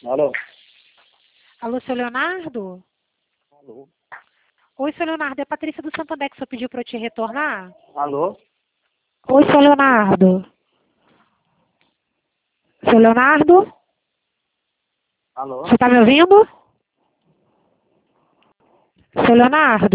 Alô? Alô, seu Leonardo? Alô? Oi, seu Leonardo, é a Patrícia do Santander que o senhor pediu para eu te retornar? Alô? Oi, seu Leonardo? Seu Leonardo? Alô? Você está me ouvindo? Seu Leonardo?